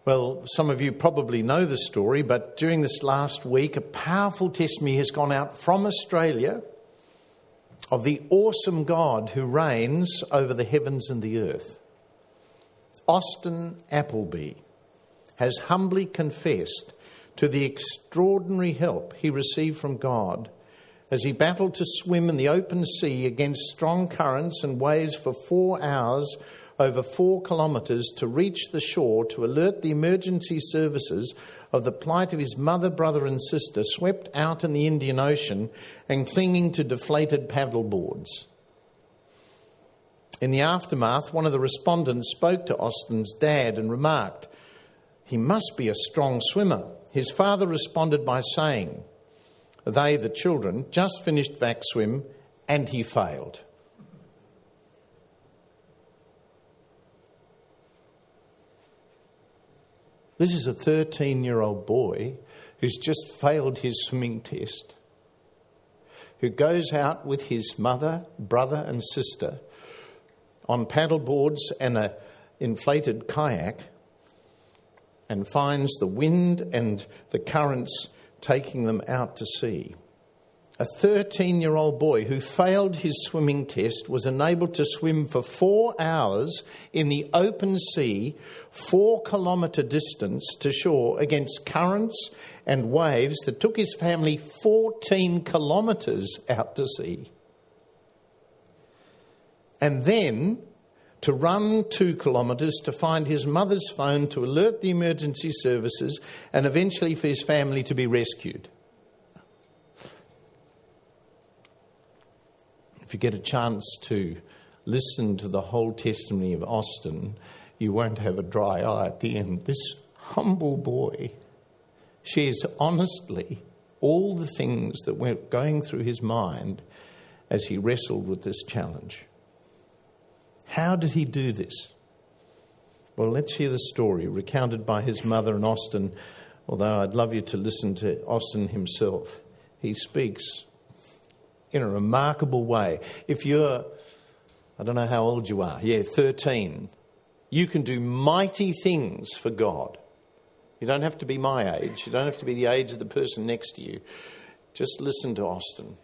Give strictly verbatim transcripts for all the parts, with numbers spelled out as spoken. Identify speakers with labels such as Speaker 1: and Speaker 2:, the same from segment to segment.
Speaker 1: Well, some of you probably know the story, but during this last week, a powerful testimony has gone out from Australia of the awesome God who reigns over the heavens and the earth. Austin Appleby has humbly confessed to the extraordinary help he received from God as he battled to swim in the open sea against strong currents and waves for four hours over four kilometres to reach the shore to alert the emergency services of the plight of his mother, brother and sister swept out in the Indian Ocean and clinging to deflated paddle boards. In the aftermath, one of the respondents spoke to Austin's dad and remarked, "He must be a strong swimmer." His father responded by saying, they, the children, just finished vac swim and he failed. This is a thirteen-year-old boy who's just failed his swimming test, who goes out with his mother, brother and sister on paddle boards and an inflated kayak and finds the wind and the currents taking them out to sea. A thirteen-year-old boy who failed his swimming test was enabled to swim for four hours in the open sea, four kilometre distance to shore against currents and waves that took his family fourteen kilometres out to sea. And then to run two kilometres to find his mother's phone to alert the emergency services and eventually for his family to be rescued. If you get a chance to listen to the whole testimony of Austin, you won't have a dry eye at the end. This humble boy shares honestly all the things that were going through his mind as he wrestled with this challenge. How did he do this? Well, let's hear the story recounted by his mother and Austin, although I'd love you to listen to Austin himself. He speaks in a remarkable way. If you're, I don't know how old you are, yeah, thirteen, you can do mighty things for God. You don't have to be my age. You don't have to be the age of the person next to you. Just listen to Austin.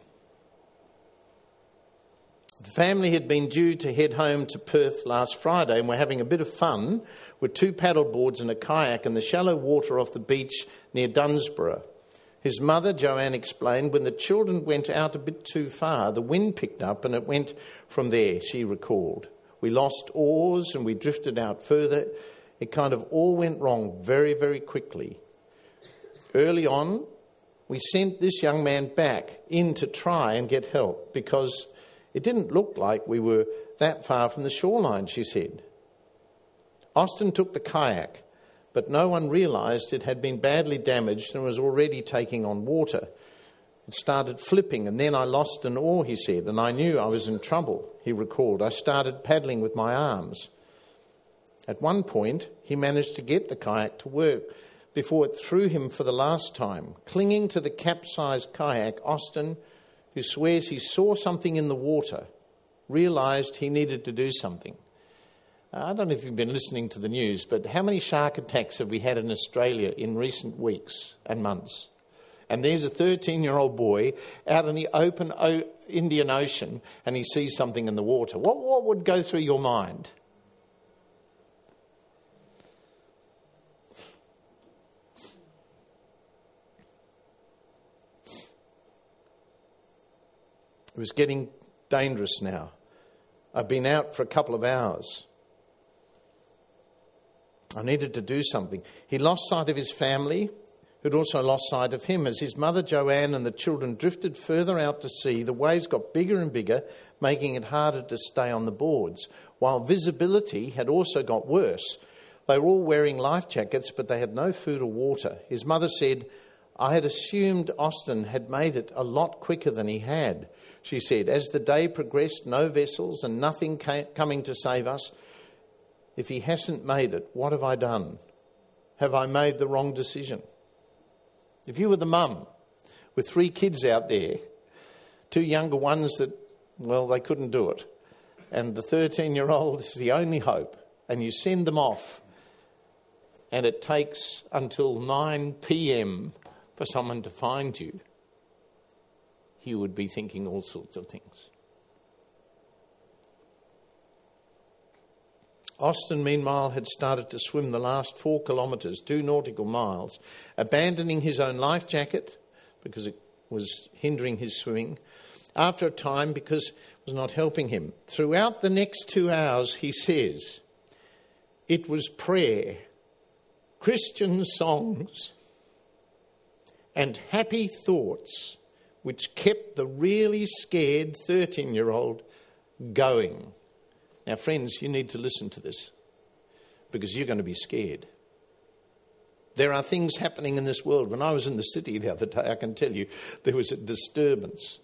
Speaker 1: The family had been due to head home to Perth last Friday and were having a bit of fun with two paddle boards and a kayak in the shallow water off the beach near Dunsborough. His mother, Joanne, explained, when the children went out a bit too far, the wind picked up and it went from there, she recalled. We lost oars and we drifted out further. It kind of all went wrong very, very quickly. Early on, we sent this young man back in to try and get help because it didn't look like we were that far from the shoreline, she said. Austin took the kayak, but no one realised it had been badly damaged and was already taking on water. It started flipping and then I lost an oar, he said, and I knew I was in trouble, he recalled. I started paddling with my arms. At one point, he managed to get the kayak to work before it threw him for the last time. Clinging to the capsized kayak, Austin, who swears he saw something in the water, realised he needed to do something. I don't know if you've been listening to the news, but how many shark attacks have we had in Australia in recent weeks and months? And there's a thirteen-year-old boy out in the open o- Indian Ocean and he sees something in the water. What, what would go through your mind? It was getting dangerous now. I've been out for a couple of hours. I needed to do something. He lost sight of his family, who'd also lost sight of him. As his mother, Joanne, and the children drifted further out to sea, the waves got bigger and bigger, making it harder to stay on the boards, while visibility had also got worse. They were all wearing life jackets, but they had no food or water. His mother said, I had assumed Austin had made it a lot quicker than he had. She said, as the day progressed, no vessels and nothing came, coming to save us. If he hasn't made it, what have I done? Have I made the wrong decision? If you were the mum with three kids out there, two younger ones that, well, they couldn't do it, and the thirteen-year-old is the only hope, and you send them off, and it takes until nine p.m. for someone to find you, you would be thinking all sorts of things. Austin, meanwhile, had started to swim the last four kilometres, two nautical miles, abandoning his own life jacket because it was hindering his swimming, after a time because it was not helping him. Throughout the next two hours, he says, it was prayer, Christian songs, and happy thoughts which kept the really scared thirteen-year-old going. Now, friends, you need to listen to this because you're going to be scared. There are things happening in this world. When I was in the city the other day, I can tell you, there was a disturbance.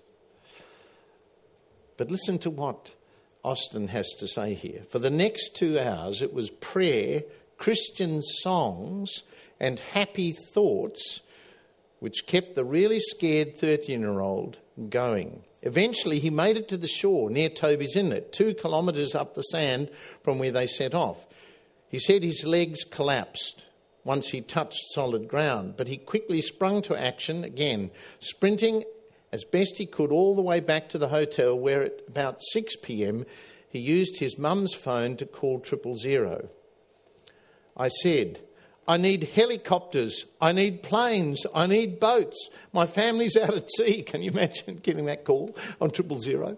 Speaker 1: But listen to what Austin has to say here. For the next two hours, it was prayer, Christian songs, and happy thoughts which kept the really scared thirteen-year-old going. Eventually, he made it to the shore near Toby's Inlet, two kilometres up the sand from where they set off. He said his legs collapsed once he touched solid ground, but he quickly sprung to action again, sprinting as best he could all the way back to the hotel, where at about six p.m. he used his mum's phone to call triple zero. I said, I need helicopters, I need planes, I need boats. My family's out at sea. Can you imagine getting that call on triple zero?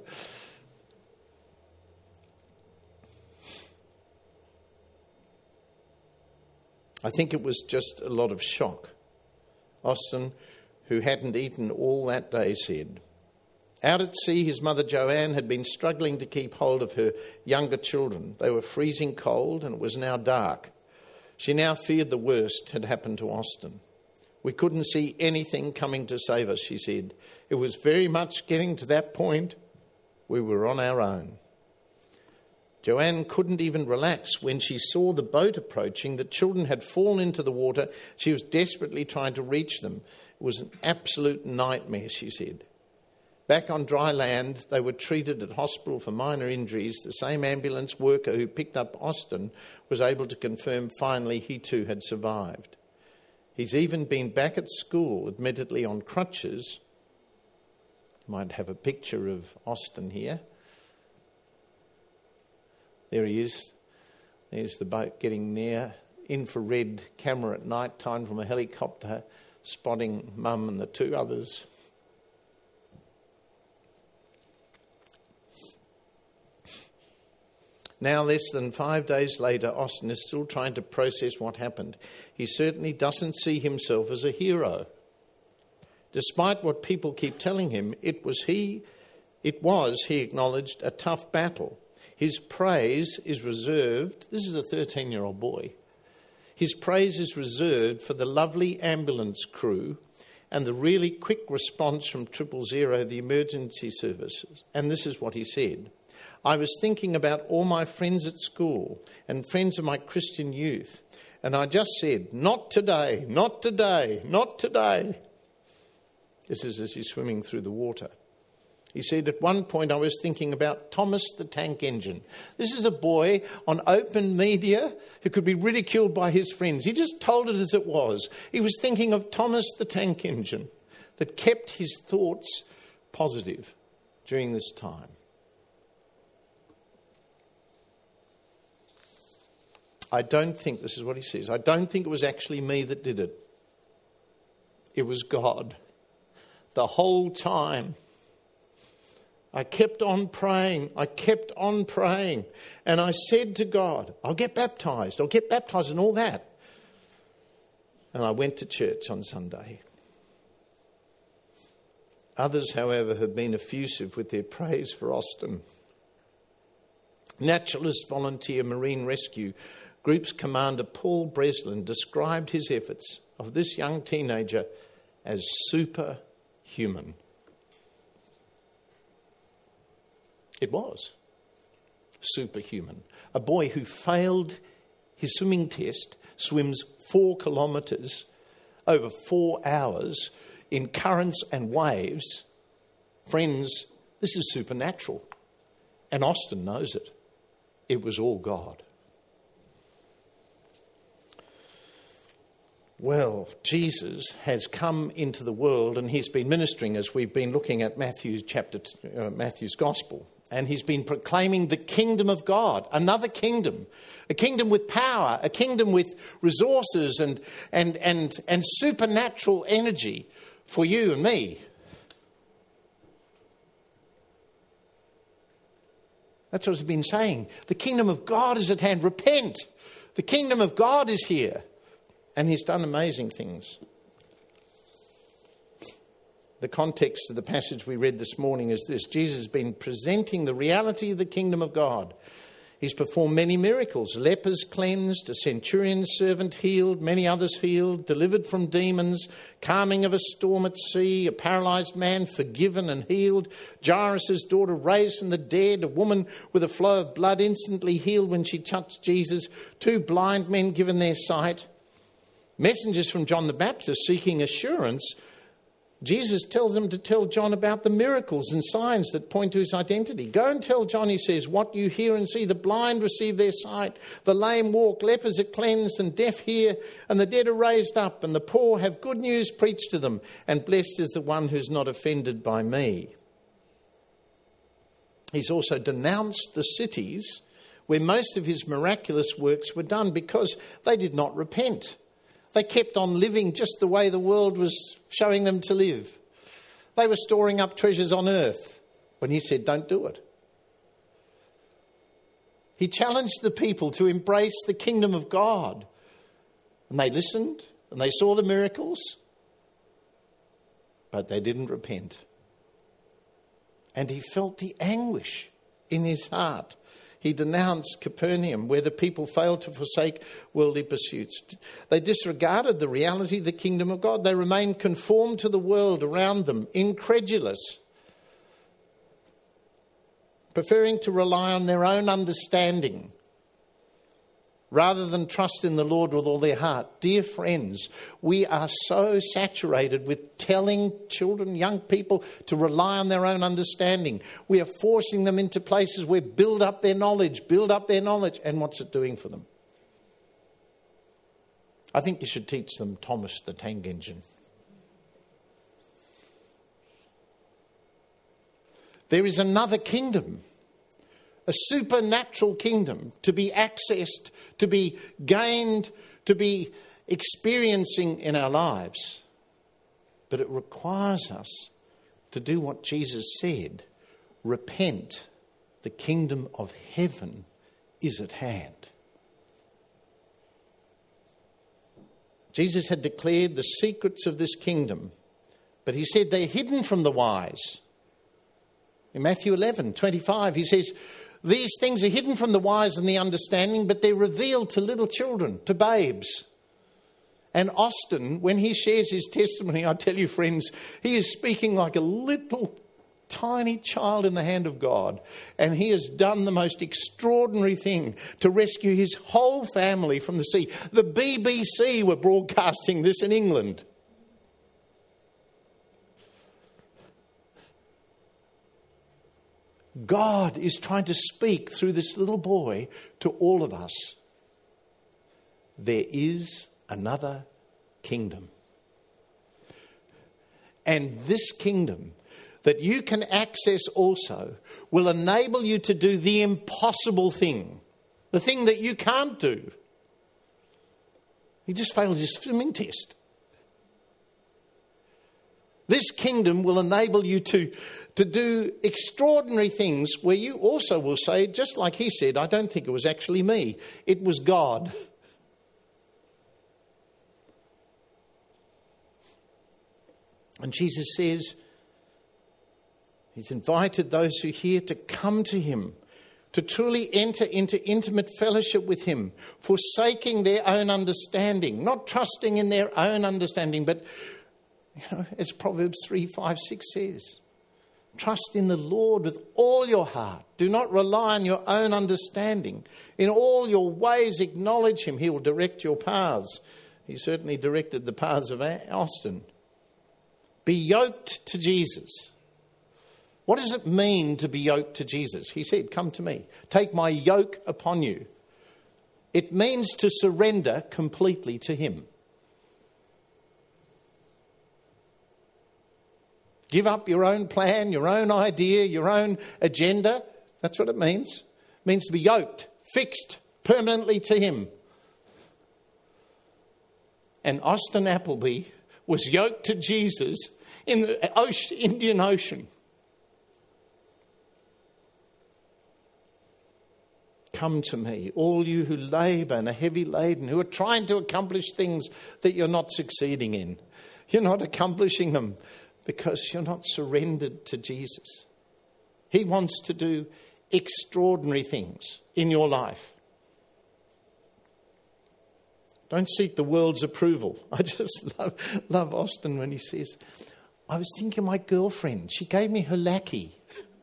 Speaker 1: I think it was just a lot of shock. Austin, who hadn't eaten all that day, said, out at sea, his mother Joanne had been struggling to keep hold of her younger children. They were freezing cold and it was now dark. She now feared the worst had happened to Austin. We couldn't see anything coming to save us, she said. It was very much getting to that point. We were on our own. Joanne couldn't even relax when she saw the boat approaching. The children had fallen into the water. She was desperately trying to reach them. It was an absolute nightmare, she said. Back on dry land, they were treated at hospital for minor injuries. The same ambulance worker who picked up Austin was able to confirm finally he too had survived. He's even been back at school, admittedly on crutches. You might have a picture of Austin here. There he is. There's the boat getting near. Infrared camera at night time from a helicopter, spotting Mum and the two others. Now, less than five days later, Austin is still trying to process what happened. He certainly doesn't see himself as a hero. Despite what people keep telling him, it was he, it was, he acknowledged, a tough battle. His praise is reserved, this is a thirteen-year-old boy, his praise is reserved for the lovely ambulance crew and the really quick response from triple zero, the emergency services. And this is what he said. I was thinking about all my friends at school and friends of my Christian youth, and I just said, not today, not today, not today. This is as he's swimming through the water. He said, at one point I was thinking about Thomas the Tank Engine. This is a boy on open media who could be ridiculed by his friends. He just told it as it was. He was thinking of Thomas the Tank Engine that kept his thoughts positive during this time. I don't think, this is what he says, I don't think it was actually me that did it. It was God. The whole time. I kept on praying. I kept on praying. And I said to God, I'll get baptised. I'll get baptised and all that. And I went to church on Sunday. Others, however, have been effusive with their praise for Austin. Naturalist Volunteer Marine Rescue Group's commander Paul Breslin described his efforts of this young teenager as superhuman. It was superhuman. A boy who failed his swimming test swims four kilometres over four hours in currents and waves. Friends, this is supernatural. And Austin knows it. It was all God. Well, Jesus has come into the world and he's been ministering as we've been looking at Matthew's chapter, uh, Matthew's Gospel. And he's been proclaiming the kingdom of God, another kingdom, a kingdom with power, a kingdom with resources and, and, and, and supernatural energy for you and me. That's what he's been saying. The kingdom of God is at hand. Repent. The kingdom of God is here. And he's done amazing things. The context of the passage we read this morning is this. Jesus has been presenting the reality of the kingdom of God. He's performed many miracles. Lepers cleansed, a centurion's servant healed, many others healed, delivered from demons, calming of a storm at sea, a paralysed man forgiven and healed, Jairus' daughter raised from the dead, a woman with a flow of blood instantly healed when she touched Jesus, two blind men given their sight. Messengers from John the Baptist seeking assurance. Jesus tells them to tell John about the miracles and signs that point to his identity. Go and tell John, he says, what you hear and see. The blind receive their sight, the lame walk, lepers are cleansed and deaf hear, and the dead are raised up, and the poor have good news preached to them, and blessed is the one who's not offended by me. He's also denounced the cities where most of his miraculous works were done because they did not repent. They kept on living just the way the world was showing them to live. They were storing up treasures on earth when he said, don't do it. He challenged the people to embrace the kingdom of God. And they listened and they saw the miracles, but they didn't repent. And he felt the anguish in his heart. He denounced Capernaum, where the people failed to forsake worldly pursuits. They disregarded the reality of the kingdom of God. They remained conformed to the world around them, incredulous, preferring to rely on their own understanding rather than trust in the Lord with all their heart. Dear friends, we are so saturated with telling children, young people, to rely on their own understanding. We are forcing them into places where build up their knowledge, build up their knowledge. And what's it doing for them? I think you should teach them Thomas the Tank Engine. There is another kingdom, a supernatural kingdom to be accessed, to be gained, to be experiencing in our lives. But it requires us to do what Jesus said. Repent, the kingdom of heaven is at hand. Jesus had declared the secrets of this kingdom, but he said they're hidden from the wise. In Matthew eleven twenty-five, he says, these things are hidden from the wise and the understanding, but they're revealed to little children, to babes. And Austin, when he shares his testimony, I tell you, friends, he is speaking like a little tiny child in the hand of God. And he has done the most extraordinary thing to rescue his whole family from the sea. The B B C were broadcasting this in England. God is trying to speak through this little boy to all of us. There is another kingdom. And this kingdom that you can access also will enable you to do the impossible thing. The thing that you can't do. He just failed his swimming test. This kingdom will enable you to to do extraordinary things where you also will say, just like he said, I don't think it was actually me. It was God. And Jesus says, he's invited those who hear to come to him, to truly enter into intimate fellowship with him, forsaking their own understanding, not trusting in their own understanding, but you know, as Proverbs three, five, six says, trust in the Lord with all your heart. Do not rely on your own understanding. In all your ways acknowledge him. He will direct your paths. He certainly directed the paths of Austin. Be yoked to Jesus. What does it mean to be yoked to Jesus? He said, come to me. Take my yoke upon you. It means to surrender completely to him. Give up your own plan, your own idea, your own agenda. That's what it means. It means to be yoked, fixed permanently to him. And Austin Appleby was yoked to Jesus in the ocean, Indian Ocean. Come to me, all you who labour and are heavy laden, who are trying to accomplish things that you're not succeeding in. You're not accomplishing them because you're not surrendered to Jesus. He wants to do extraordinary things in your life. Don't seek the world's approval. I just love, love Austin when he says, I was thinking of my girlfriend. She gave me her lackey.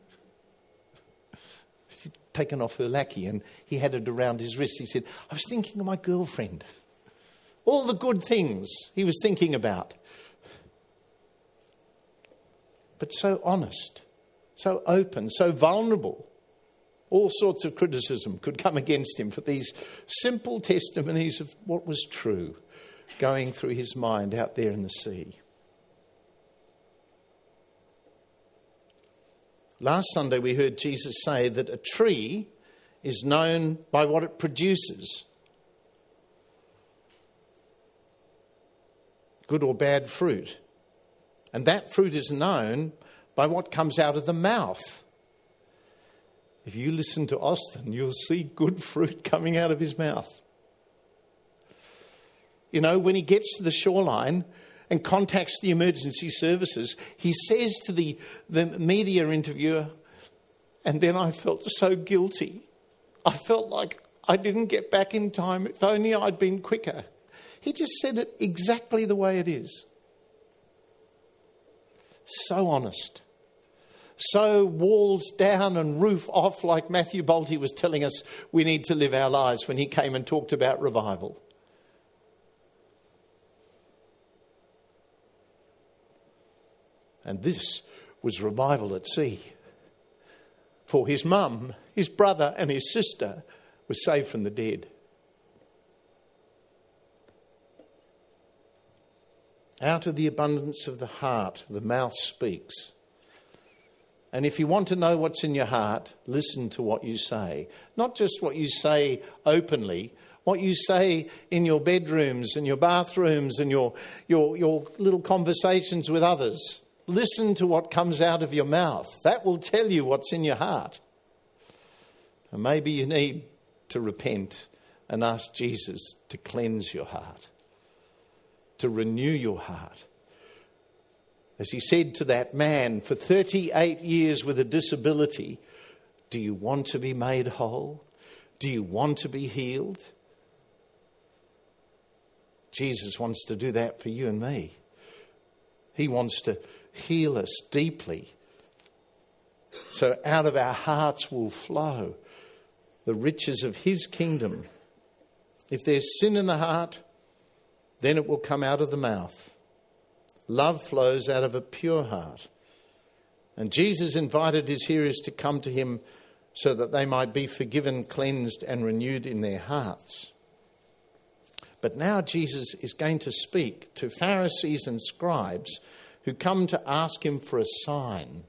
Speaker 1: She'd taken off her lackey and he had it around his wrist. He said, I was thinking of my girlfriend. All the good things he was thinking about. But so honest, so open, so vulnerable. All sorts of criticism could come against him for these simple testimonies of what was true going through his mind out there in the sea. Last Sunday we heard Jesus say that a tree is known by what it produces. Good or bad fruit. And that fruit is known by what comes out of the mouth. If you listen to Austin, you'll see good fruit coming out of his mouth. You know, when he gets to the shoreline and contacts the emergency services, he says to the, the media interviewer, and then I felt so guilty. I felt like I didn't get back in time. If only I'd been quicker. He just said it exactly the way it is. So honest. So walls down and roof off, like Matthew Bolte was telling us we need to live our lives when he came and talked about revival. And this was revival at sea. For his mum, his brother and his sister were saved from the dead. Out of the abundance of the heart, the mouth speaks. And if you want to know what's in your heart, listen to what you say. Not just what you say openly, what you say in your bedrooms and your bathrooms and your, your, your little conversations with others. Listen to what comes out of your mouth. That will tell you what's in your heart. And maybe you need to repent and ask Jesus to cleanse your heart, to renew your heart. As he said to that man for thirty-eight years with a disability, do you want to be made whole? Do you want to be healed? Jesus wants to do that for you and me. He wants to heal us deeply. So out of our hearts will flow the riches of his kingdom. If there's sin in the heart, then it will come out of the mouth. Love flows out of a pure heart. And Jesus invited his hearers to come to him so that they might be forgiven, cleansed, and renewed in their hearts. But now Jesus is going to speak to Pharisees and scribes who come to ask him for a sign.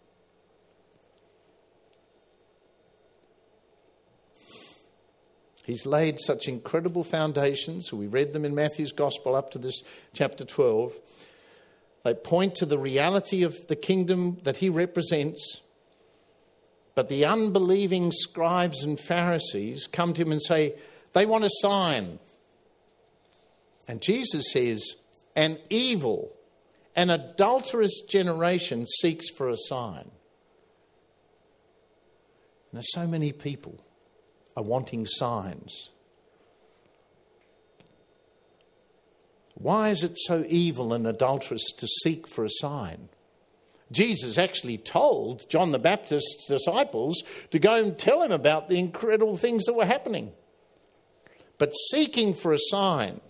Speaker 1: He's laid such incredible foundations. We read them in Matthew's Gospel up to this chapter twelve. They point to the reality of the kingdom that he represents. But the unbelieving scribes and Pharisees come to him and say, they want a sign. And Jesus says, an evil, an adulterous generation seeks for a sign. And there's so many people are wanting signs. Why is it so evil and adulterous to seek for a sign? Jesus actually told John the Baptist's disciples to go and tell him about the incredible things that were happening. But seeking for a sign,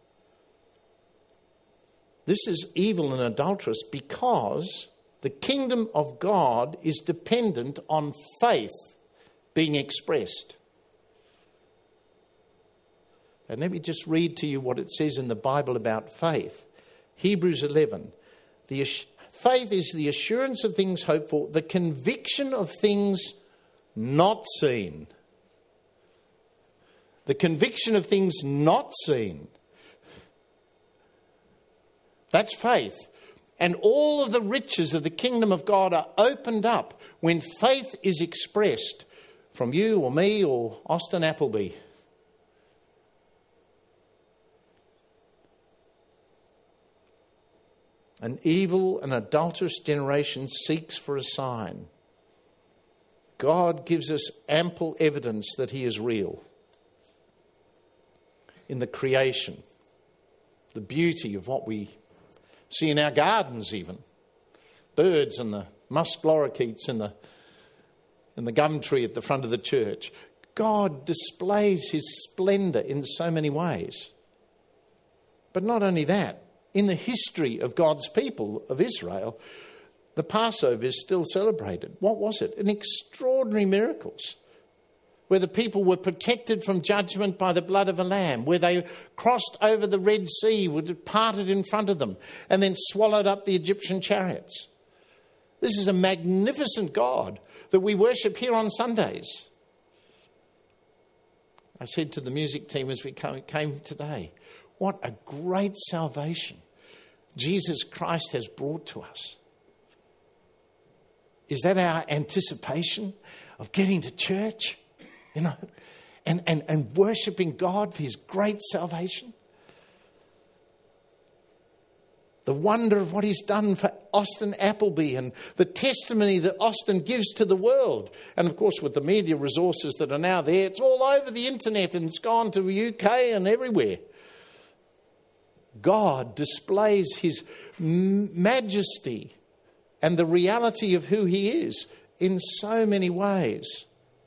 Speaker 1: this is evil and adulterous because the kingdom of God is dependent on faith being expressed. And let me just read to you what it says in the Bible about faith. Hebrews eleven. The Faith is the assurance of things hoped for, the conviction of things not seen. The conviction of things not seen. That's faith. And all of the riches of the kingdom of God are opened up when faith is expressed from you or me or Austin Appleby. An evil and adulterous generation seeks for a sign. God gives us ample evidence that he is real. In the creation, the beauty of what we see in our gardens even. Birds and the musk lorikeets and the, and the gum tree at the front of the church. God displays his splendour in so many ways. But not only that, in the history of God's people of Israel, the Passover is still celebrated. What was it? An extraordinary miracles. Where the people were protected from judgment by the blood of a lamb, where they crossed over the Red Sea, were parted in front of them, and then swallowed up the Egyptian chariots. This is a magnificent God that we worship here on Sundays. I said to the music team as we came today, what a great salvation Jesus Christ has brought to us. Is that our anticipation of getting to church? You know, and, and, and worshipping God for his great salvation. The wonder of what he's done for Austin Appleby and the testimony that Austin gives to the world. And of course, with the media resources that are now there, it's all over the internet and it's gone to the U K and everywhere. God displays his majesty and the reality of who he is in so many ways.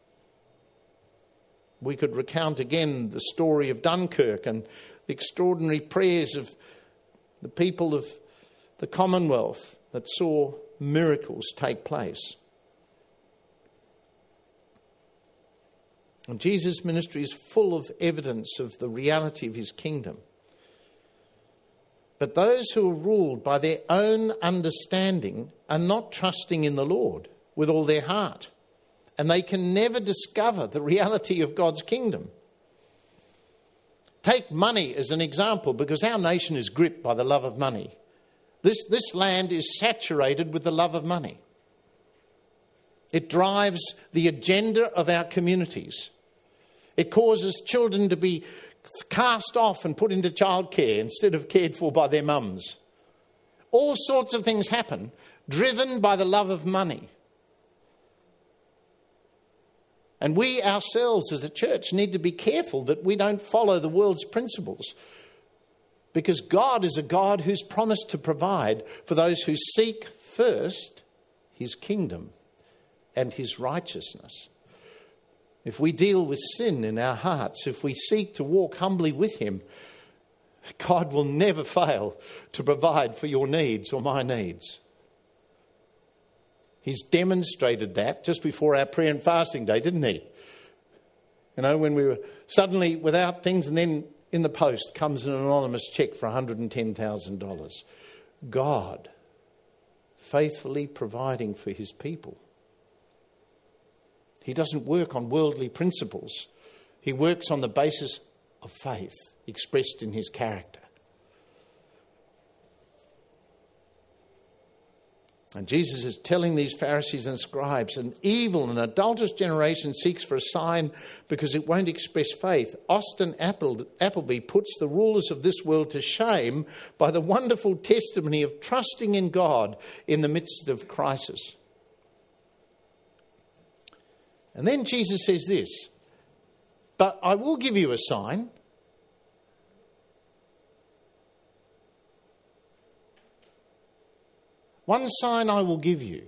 Speaker 1: We could recount again the story of Dunkirk and the extraordinary prayers of the people of the Commonwealth that saw miracles take place. And Jesus' ministry is full of evidence of the reality of his kingdom. But those who are ruled by their own understanding are not trusting in the Lord with all their heart. And they can never discover the reality of God's kingdom. Take money as an example, because our nation is gripped by the love of money. This, this land is saturated with the love of money. It drives the agenda of our communities. It causes children to be cast off and put into childcare instead of cared for by their mums. All sorts of things happen, driven by the love of money. And we ourselves as a church need to be careful that we don't follow the world's principles. Because God is a God who's promised to provide for those who seek first his kingdom and his righteousness. If we deal with sin in our hearts, if we seek to walk humbly with him, God will never fail to provide for your needs or my needs. He's demonstrated that just before our prayer and fasting day, didn't he? You know, when we were suddenly without things, and then in the post comes an anonymous cheque for one hundred ten thousand dollars. God faithfully providing for his people. He doesn't work on worldly principles. He works on the basis of faith expressed in his character. And Jesus is telling these Pharisees and scribes, an evil and adulterous generation seeks for a sign because it won't express faith. Austin Appleby puts the rulers of this world to shame by the wonderful testimony of trusting in God in the midst of crisis. And then Jesus says this, but I will give you a sign. One sign I will give you.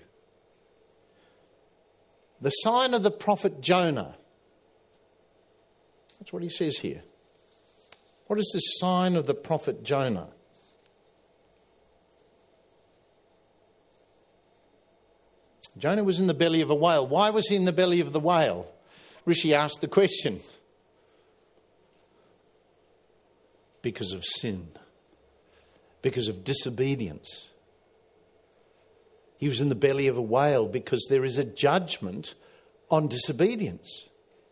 Speaker 1: The sign of the prophet Jonah. That's what he says here. What is the sign of the prophet Jonah? Jonah was in the belly of a whale. Why was he in the belly of the whale? Rishi asked the question. Because of sin. Because of disobedience. He was in the belly of a whale because there is a judgment on disobedience.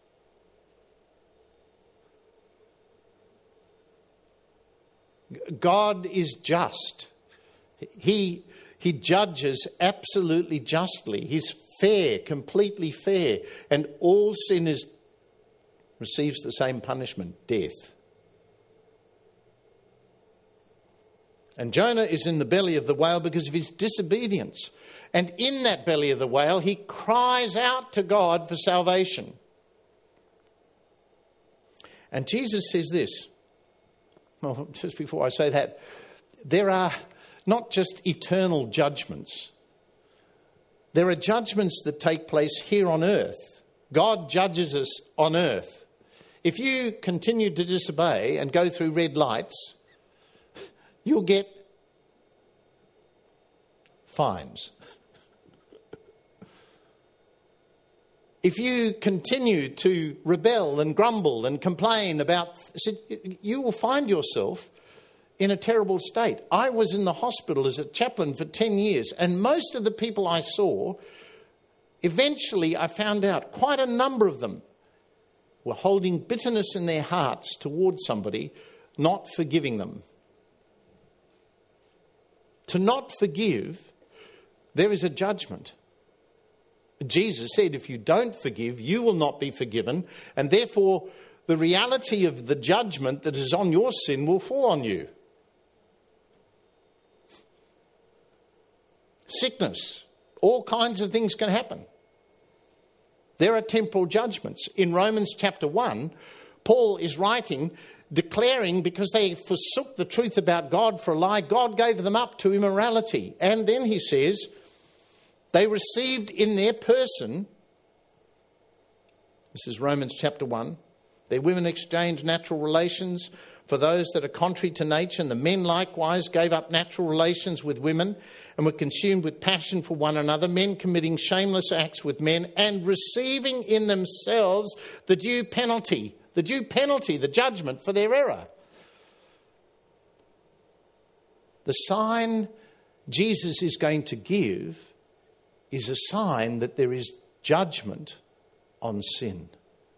Speaker 1: God is just. He, he judges absolutely justly. He's fair, completely fair. And all sin is, receives the same punishment, death. And Jonah is in the belly of the whale because of his disobedience. And in that belly of the whale, he cries out to God for salvation. And Jesus says this. Well, just before I say that, there are not just eternal judgments. There are judgments that take place here on earth. God judges us on earth. If you continue to disobey and go through red lights, you'll get fines. If you continue to rebel and grumble and complain about, you will find yourself in a terrible state. I was in the hospital as a chaplain for ten years, and most of the people I saw, eventually I found out quite a number of them were holding bitterness in their hearts towards somebody, not forgiving them. To not forgive, there is a judgment. Jesus said, if you don't forgive, you will not be forgiven, and therefore the reality of the judgment that is on your sin will fall on you. Sickness, all kinds of things can happen. There are temporal judgments. In Romans chapter one, Paul is writing, declaring because they forsook the truth about God for a lie, God gave them up to immorality. And then he says, they received in their person, this is Romans chapter one, their women exchanged natural relations for those that are contrary to nature, and the men likewise gave up natural relations with women and were consumed with passion for one another, men committing shameless acts with men and receiving in themselves the due penalty, the due penalty, the judgment for their error. The sign Jesus is going to give is a sign that there is judgment on sin.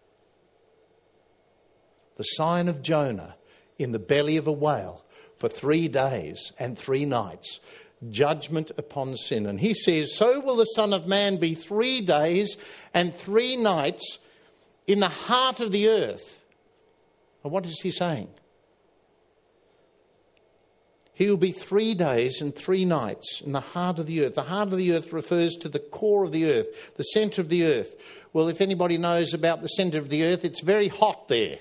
Speaker 1: The sign of Jonah in the belly of a whale for three days and three nights. Judgment upon sin. And he says, so will the Son of Man be three days and three nights in the heart of the earth. And what is he saying? He will be three days and three nights in the heart of the earth. The heart of the earth refers to the core of the earth, the centre of the earth. Well, if anybody knows about the centre of the earth, it's very hot there.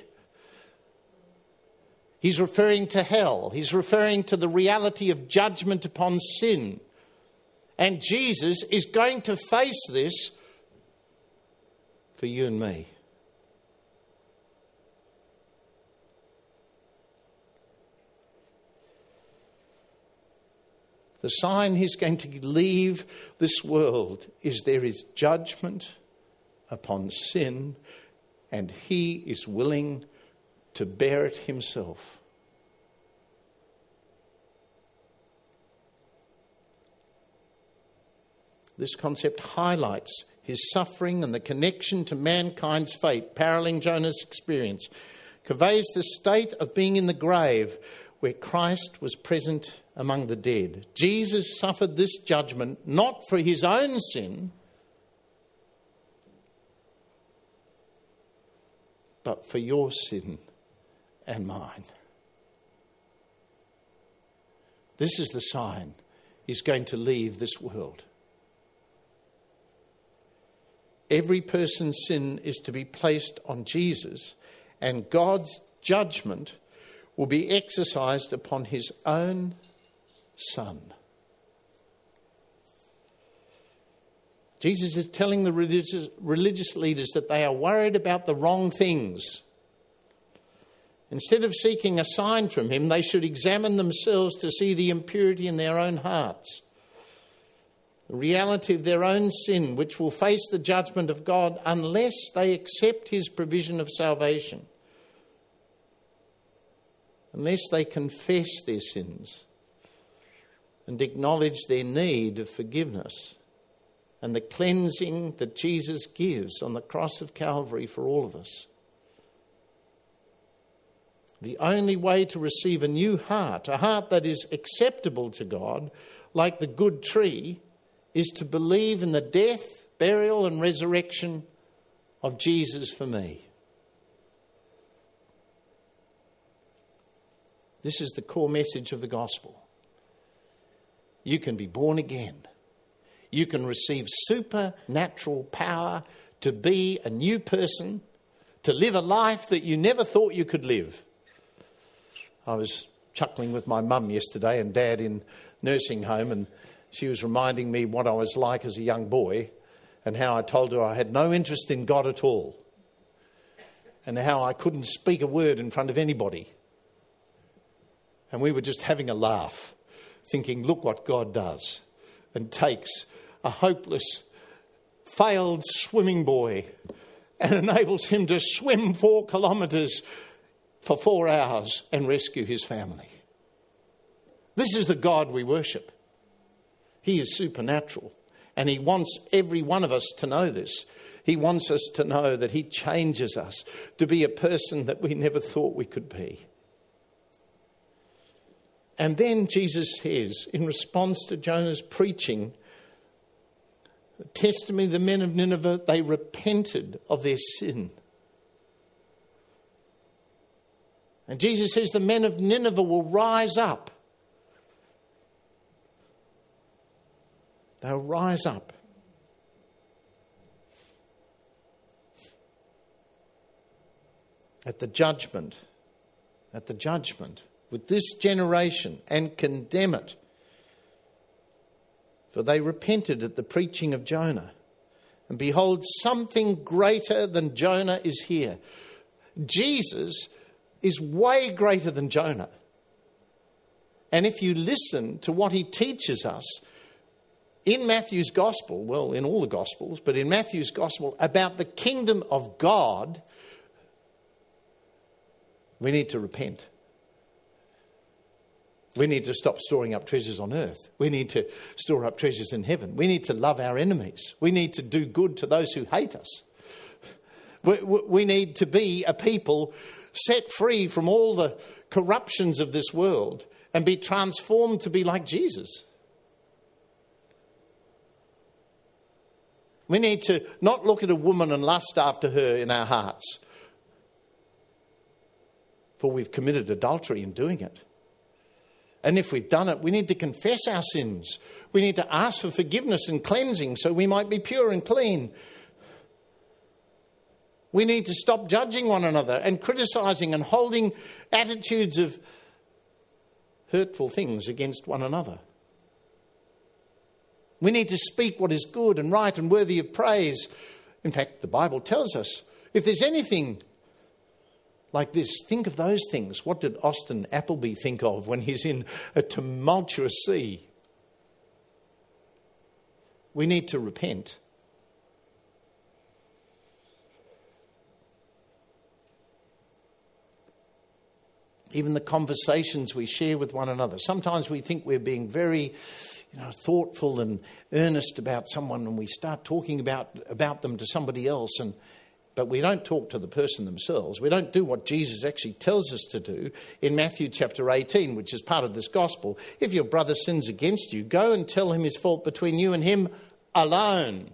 Speaker 1: He's referring to hell. He's referring to the reality of judgment upon sin. And Jesus is going to face this for you and me. The sign he's going to leave this world is there is judgment upon sin, and he is willing to bear it himself. This concept highlights his suffering and the connection to mankind's fate, paralleling Jonah's experience, conveys the state of being in the grave where Christ was present among the dead. Jesus suffered this judgment not for his own sin, but for your sin and mine. This is the sign he's going to leave this world. Every person's sin is to be placed on Jesus, and God's judgment will be exercised upon his own Son. Jesus is telling the religious, religious leaders that they are worried about the wrong things. Instead of seeking a sign from him, they should examine themselves to see the impurity in their own hearts, the reality of their own sin, which will face the judgment of God unless they accept his provision of salvation, unless they confess their sins and acknowledge their need of forgiveness and the cleansing that Jesus gives on the cross of Calvary for all of us. The only way to receive a new heart, a heart that is acceptable to God, like the good tree, is to believe in the death, burial and resurrection of Jesus for me. This is the core message of the gospel. You can be born again. You can receive supernatural power to be a new person, to live a life that you never thought you could live. I was chuckling with my mum yesterday and Dad in nursing home, and she was reminding me what I was like as a young boy and how I told her I had no interest in God at all and how I couldn't speak a word in front of anybody. And we were just having a laugh, thinking, look what God does and takes a hopeless, failed swimming boy and enables him to swim four kilometres for four hours and rescue his family. This is the God we worship. He is supernatural, and he wants every one of us to know this. He wants us to know that he changes us to be a person that we never thought we could be. And then Jesus says, in response to Jonah's preaching, the testimony of the men of Nineveh, they repented of their sin. And Jesus says the men of Nineveh will rise up. They'll rise up. At the judgment, at the judgment, with this generation and condemn it. For they repented at the preaching of Jonah. And behold, something greater than Jonah is here. Jesus is way greater than Jonah. And if you listen to what he teaches us in Matthew's gospel, well, in all the gospels, but in Matthew's gospel about the kingdom of God, we need to repent. We need to stop storing up treasures on earth. We need to store up treasures in heaven. We need to love our enemies. We need to do good to those who hate us. We, we need to be a people set free from all the corruptions of this world and be transformed to be like Jesus. We need to not look at a woman and lust after her in our hearts, for we've committed adultery in doing it. And if we've done it, we need to confess our sins. We need to ask for forgiveness and cleansing so we might be pure and clean. We need to stop judging one another and criticising and holding attitudes of hurtful things against one another. We need to speak what is good and right and worthy of praise. In fact, the Bible tells us, if there's anything like this, think of those things. What did Austin Appleby think of when he's in a tumultuous sea? We need to repent. Even the conversations we share with one another. Sometimes we think we're being very, you know, thoughtful and earnest about someone, and we start talking about, about them to somebody else, and but we don't talk to the person themselves. We don't do what Jesus actually tells us to do in Matthew chapter eighteen, which is part of this gospel. If your brother sins against you, go and tell him his fault between you and him alone.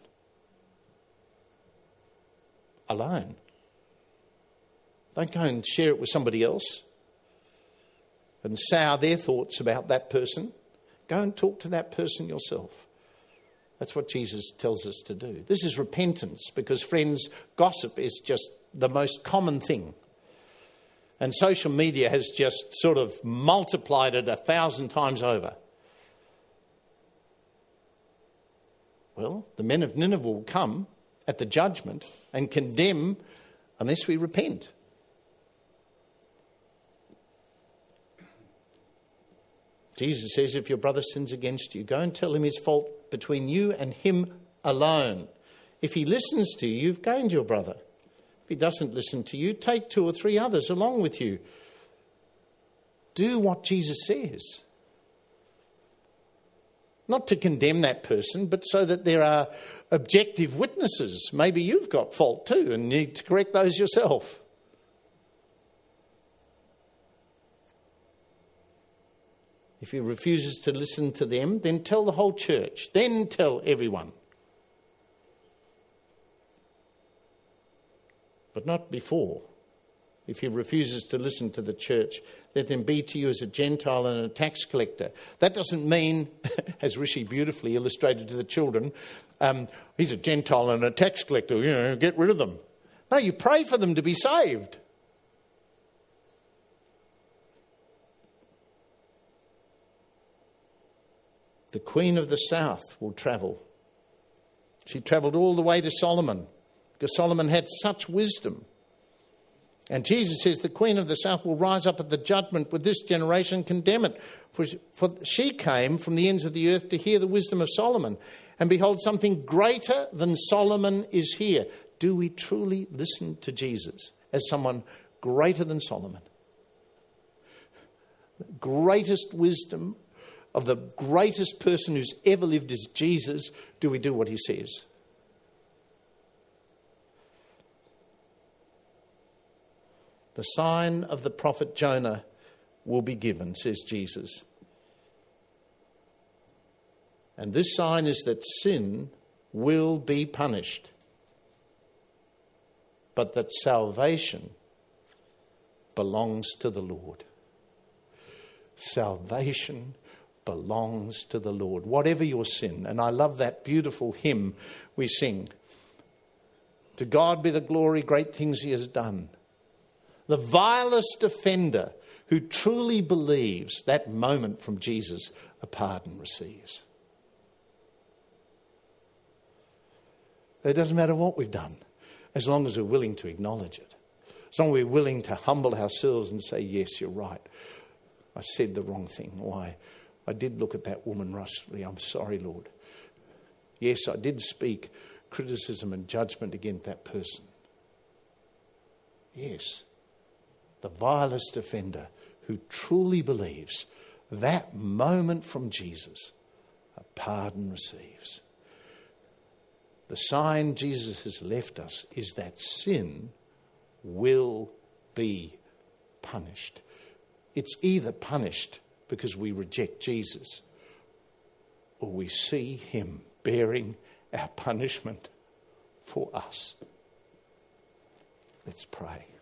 Speaker 1: Alone. Don't go and share it with somebody else and sour their thoughts about that person. Go and talk to that person yourself. That's what Jesus tells us to do. This is repentance because, friends, gossip is just the most common thing. And social media has just sort of multiplied it a thousand times over. Well, the men of Nineveh will come at the judgment and condemn unless we repent. Jesus says, if your brother sins against you, go and tell him his fault between you and him alone. If he listens to you, you've gained your brother. If he doesn't listen to you, take two or three others along with you. Do what Jesus says. Not to condemn that person, but so that there are objective witnesses. Maybe you've got fault too and need to correct those yourself. If he refuses to listen to them, then tell the whole church. Then tell everyone. But not before. If he refuses to listen to the church, let him be to you as a Gentile and a tax collector. That doesn't mean, as Rishi beautifully illustrated to the children, um, he's a Gentile and a tax collector, you know, get rid of them. No, you pray for them to be saved. The Queen of the South will travel. She travelled all the way to Solomon, because Solomon had such wisdom. And Jesus says the Queen of the South will rise up at the judgment with this generation and condemn it. For, for she came from the ends of the earth to hear the wisdom of Solomon. And behold, something greater than Solomon is here. Do we truly listen to Jesus as someone greater than Solomon? The greatest wisdom of the greatest person who's ever lived is Jesus. Do we do what he says? The sign of the prophet Jonah will be given, says Jesus. And this sign is that sin will be punished, but that salvation belongs to the Lord. Salvation belongs to the Lord. Whatever your sin, and I love that beautiful hymn we sing. To God be the glory, great things he has done. The vilest offender who truly believes that moment from Jesus, a pardon receives. It doesn't matter what we've done, as long as we're willing to acknowledge it. As long as we're willing to humble ourselves and say, yes, you're right. I said the wrong thing. Why? I did look at that woman rustfully. I'm sorry, Lord. Yes, I did speak criticism and judgment against that person. Yes. The vilest offender who truly believes that moment from Jesus, a pardon receives. The sign Jesus has left us is that sin will be punished. It's either punished because we reject Jesus, or we see him bearing our punishment for us. Let's pray.